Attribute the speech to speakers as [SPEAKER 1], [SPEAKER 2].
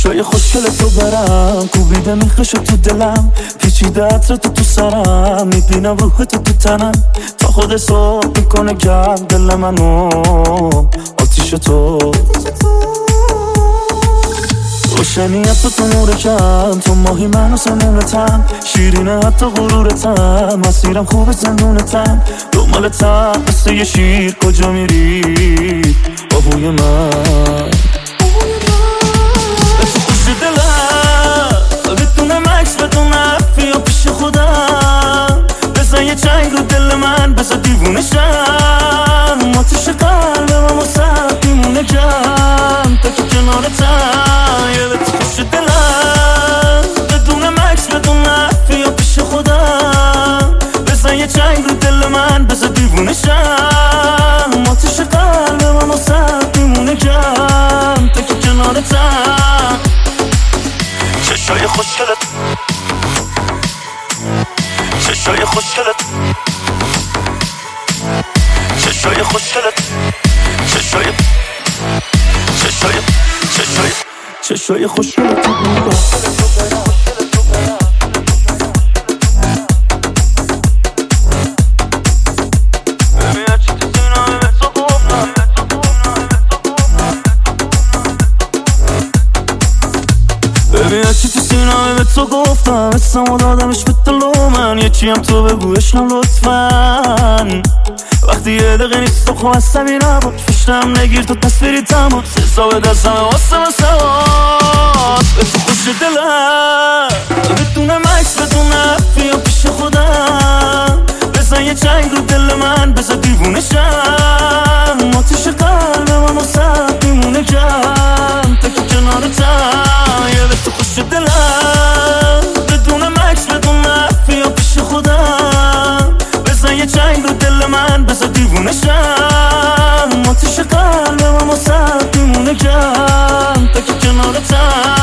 [SPEAKER 1] چشای خوشگل تو برم کوبیده میخش تو دلم، پیچیده عطر تو سرم، میبینم روح تو تنم، تا خود صبح میکنه گرم دل منو آتیش تو. روشنیت تو نور کم، تو ماهی من و سمونتم، شیرینه حتی غرورتم، مسیرم خوب زندونتم، دنبالتم مثل یه شیر کجا میری آهوی من. تو خوش دلم بدون مکس بدون حرفی یا پیش خودم، بزن یه چنگ رو دل من بزن دیوونشم، آتیش قلبم و سب میمونه کم تا که کنارتم. تو خوش دلم بدون مکس بدون حرفی یا پیش خودم، بزن یه چنگ رو دل من بزن دیوونشم، آتیش قلبم و سب میمونه کم تا که کنارتم. چشای خوشگلت، چشای خوشگلت، چشای خوشگلت، چشای چشای چشای چشای خوشگلت. ببین چی تو سینه‌ام به تو گفتم، اسمو دادمش به دل من، یه چی هم تو بگو اشنم لطفاً. وقتی یه دقیقه نیست تو خواه عصبی نباش، پشتم نگیر تو تصویری تماس، حساب دستم واسه مساوات. به تو خوش دلم بدون مکس بدون حرفی یا پیش خودم، بزن یه چنگ رو دل من بزن دیوونشم، آتیش قلبم و سب میمونه کم تا که کنارتم. به تو خوش دلم بدون مکس بدون حرفی یا پیش خودم، بزن یه چنگ رو دل من بزن دیوونشم، آتیش قلبم و سب میمونه کم تا که کنارتم.